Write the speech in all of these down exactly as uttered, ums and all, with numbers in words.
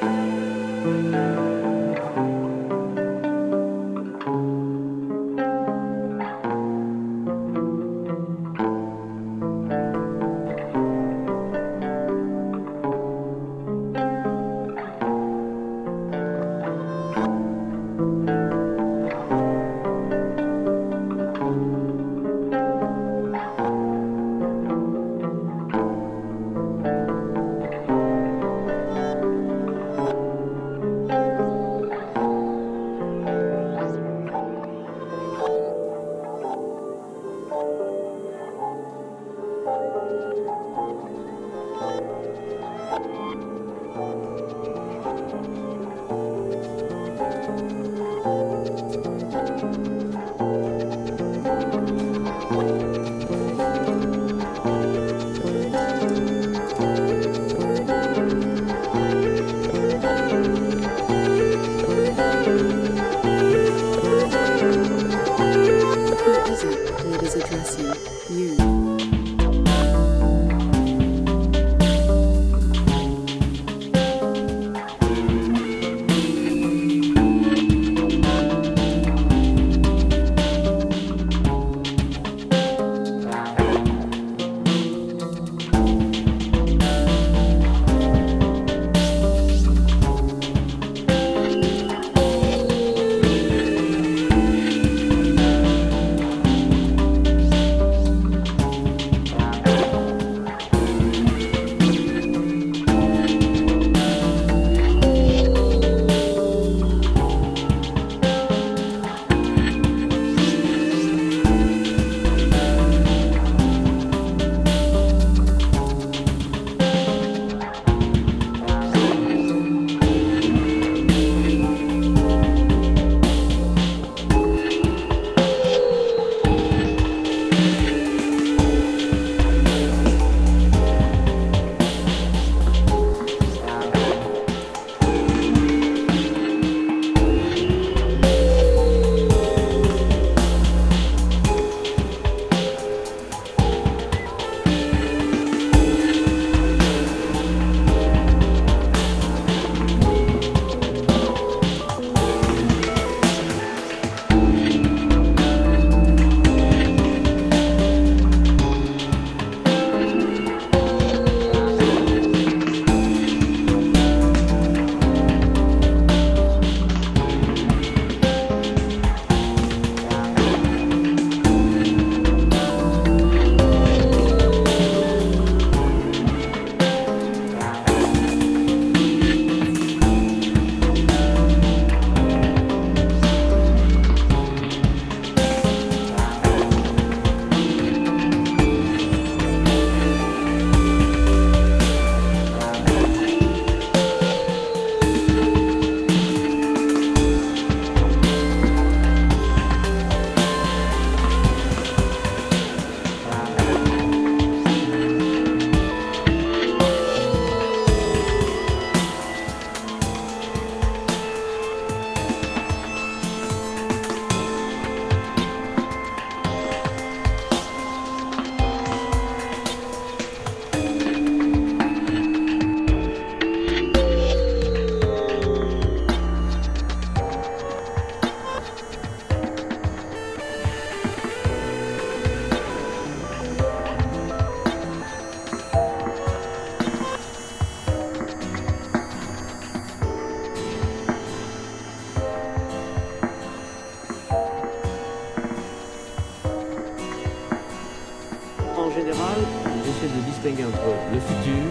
général, j'essaie de distinguer entre le futur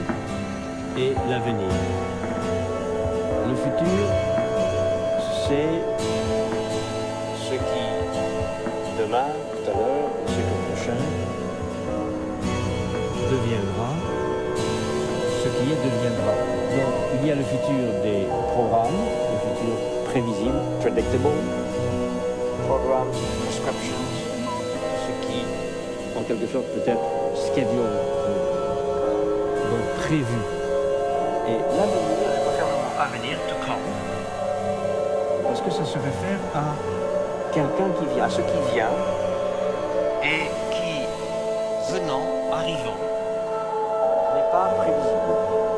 et l'avenir. Le futur, c'est ce qui, demain, tout à l'heure, le siècle prochain, deviendra, ce qui est deviendra. Donc, il y a le futur des programmes, le futur prévisible, predictable, programs, prescriptions, ce qui, en quelque sorte, peut être schedule, donc prévu. Et l'avenir, je préfère le mot avenir, to come, parce que ça se réfère à quelqu'un qui vient, à ce qui vient, et qui, venant, arrivant, n'est pas prévisible.